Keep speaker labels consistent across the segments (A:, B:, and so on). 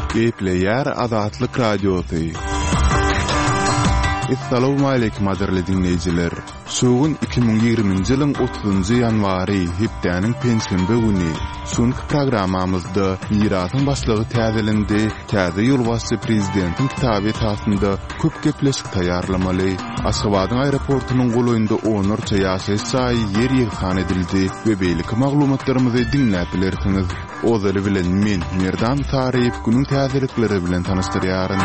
A: Gepleyer Azatlyk Radiosu. Assalamu alaykum aderli dinleyijiler. Şogun 2020-nji ýylyň 30-njy ýanwary hepdeniň pensiyonda güni. Şonky programmamyzda mirasyň başlygy täzelendi. Täze ýolbaşçy prezidentiň kitaby tasynda köp gepleşik taýýarlamaly. Aşgabatyň aeroportunyň golaýynda onurça ýaşaýyş saýy ýer ýygyhan edildi we beýleki maglumatlarymyzy dinläp bilersiňiz. Ozaly bilen men Merdan Taryp günüň täzelikleri bilen tanışdyrýaryn.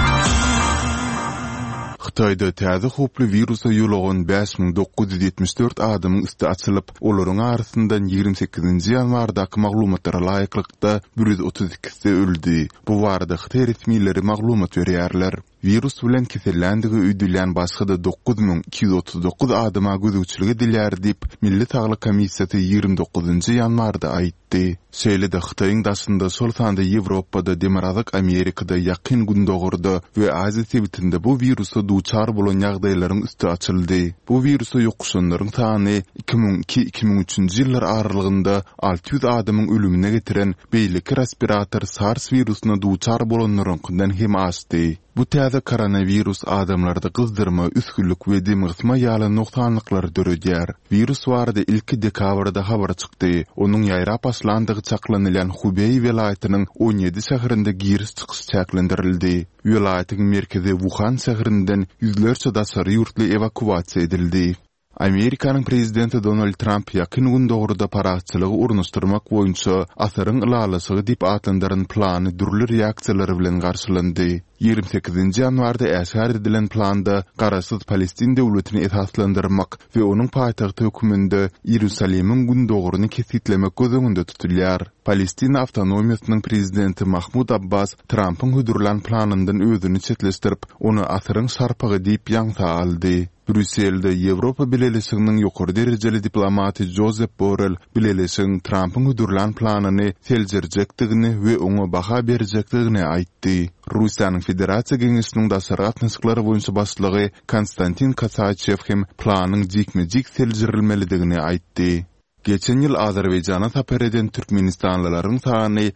A: Xitayda täze hoply virusa ýolagan 5974 adamyň üstü açylyp, olaryň arasyndan 28-nji ýanwardaky maglumatlara laýyklykda 132-si öldi. Bu barada Xitay resmiýetleri maglumat berýärler. Virus bilen kesellendigi öýdülen başga da 9239 adama gözükçüligi dilýär diýip Milli Saglyk Komissiýasy 29-njy ýanwarda aýtdy. Şeýle-de Xitaýyň daşynda sol sanda Ýewropada, Demokratik Amerikada ýakyn gündogurda we Aziýa sebitinde bu virusa duçar bolan ýagdaýlaryň üstü açyldy. Bu virusa ýokuşanlaryň sany 2002-2003-nji ýyllar aralygynda 600 adamyň ölümine getiren beýleki respirator SARS virusuna duçar bolanlaryňdan hem aşdy. Bu täze koronavirus adamlarda gyzdyrma, üskünlük we demiňsma ýaly noksanlyklar döredýär. Virus barada ilki dekabrda habar çykdy. Onuň ýaýrap başlandygy çaklanylan Hubei welaýatynyň 17 şäherinde giriş çykyş çäklendirildi. Welaýatyň merkezi Wuhan şäherinden ýüzlerçe daşary ýurtly evakuasiýa edildi. Amerikanyň prezidenti Donald Trump ýakyn gündogurda paraçylygy urunuşdurmak boýunça asaryň ýalasy diýip atlandyryn plany dürli reaksiýalary bilen garşylandy. 28-nji ýanwarda äşär edilen planda garaşsyz Palestin döwletini esaslandyrmak we onuň paýtagty höküminde Ýerusalemiň gündoguryny kesitlemek gözüňde tutulýar. Palestin awtonomiýasynyň prezidenti Mahmud Abbas Trumpyň hudurlan planyndan özüni çetleşdirip, onu asaryň şarpagy diýip ýaňsa aldy. Brüsselde Ýewropa Birleşiginiň ýokary derejeli diplomaty Josep Borrell Birleşigiň Trumpyň hudurlan planyny seljerjekdigini we oňa baha berjekdigini aýtdy. Russiýanyň Federasiýa Geňeşiniň daşary gatnaşyklary boýunça başlygy Konstantin Kasachev hem planyň jikme-jik seljerilmelidigini aýtdy. Geçen ýyl Azerbaýjana tapar eden Türkmenistanlylaryň sany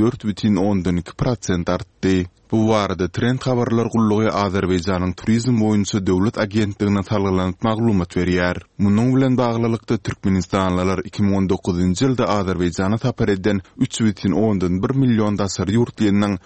A: 84,2% artdy. Bu barada Trend habarlar gullugy Azerbaýjanyň turizm boýunça döwlet agentligine salgylanyp maglumat berýär. Munyň bilen baglylykda Türkmenistanlylar 2019-njy ýylda Azerbaýjana tapar eden 3,1 million daşary ýurt ýylynyň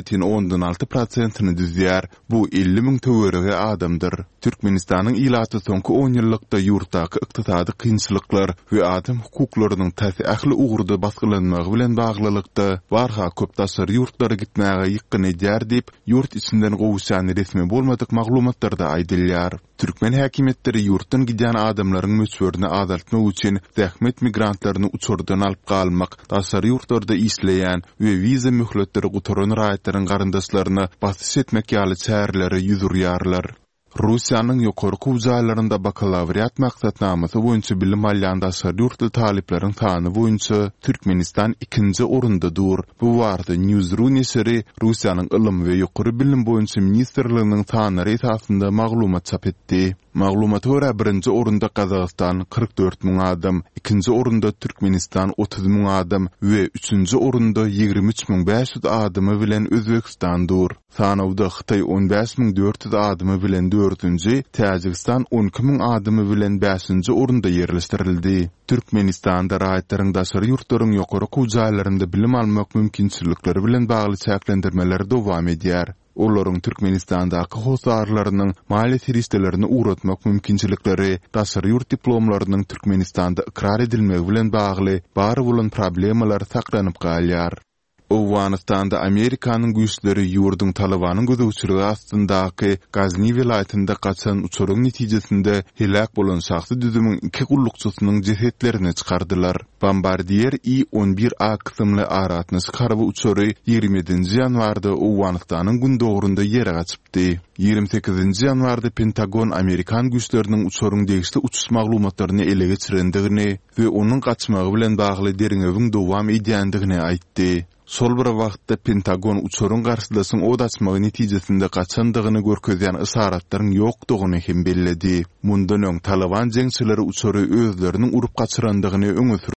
A: 1,6%-ny düzýär. Bu 50.000 töwerege adamdyr. Türkmenistanyň ilaty soňky 10 ýyllykda ýurtdaky ykdysady kynçylyklar we adam hukuklarynyň täsirli uğurda basgylanmagy bilen baglylykda barha köp daşary ýurtlara gitmäge ýykyn edýär diýip ýurt içinden gowuşan resmi bolmadyk maglumatlarda aýdylýar. Türkmen häkimetleri ýurtdan gidýän adamlaryň möçberini azaltmak üçin zähmet migrantlaryny uçurdan alyp galmak, daşary ýurtlarda işleýän we wiza möhletleri gutaran raýatlaryň garyndaşlaryny basyş etmek ýaly çäreleri ýüzürýärler. Russiýanyň ýokary kuwjalarynda bakalavriat maksatnamasy boýunça bilim alýan daşary ýurtly talypleriň sany boýunça Türkmenistan 2-nji orunda dur. Bu barada Newsru nesiri Russiýanyň ylym we ýokary bilim boýunça ministrliginiň sanary esasında maglumat çap etdi. Maglumata görä 1-nji orunda Kazakystan 44.000 adam, 2-nji orunda Türkmenistan 30.000 adam we 3-nji orunda 23.500 adamy bilen Özbekistan dur. Sanawda Xitay 15.400 adamy bilen 4-nji, Täjikistan 12.000 adamy bilen 5-nji orunda ýerleşdirildi. Türkmenistanda raýatlaryň daşary ýurtlaryň ýokary kuwjalarynda bilim almak mümkinçilikleri bilen bagly çäklendirmeler dowam edýär. Olaryň Türkmenistandaky hosarlarynyň mali serişdelerini uğratmak mümkinçilikleri, daşary ýurt diplomlarynyň Türkmenistanda ikrar edilmegi bilen bagly bary bolan problemalar saklanyp galýar. Owganistanda Amerikanyň güýçleri ýurduň Talabanyň gözegçiligi astyndaky Gazni welaýatynda gaçan uçuryň netijesinde helak bolan şahsy düzümiň 2 gullukçysynyň jesetlerini çykardylar. Bombardier I-11A kysymly aratnaş karby uçury 27-nji ýanwarda Owganistanyň gündogurunda ýere gaçypdy. 28-nji ýanwarda Pentagon Amerikan güýçleriniň uçuryň degişli uçuş maglumatlaryny ele geçirendigini we onuň gaçmagy bilen bagly deriňewiň dowam edýändigini aýtdy. Sol bir wagtda Pentagon uçurun garşylasyň od açmagy netijesinde gaçandygyny görkezýän isaratlaryň ýokdugyny hem belledi. Mundan öň Taliban jeňçileri uçury özleriniň urup gaçyrandygyny öňe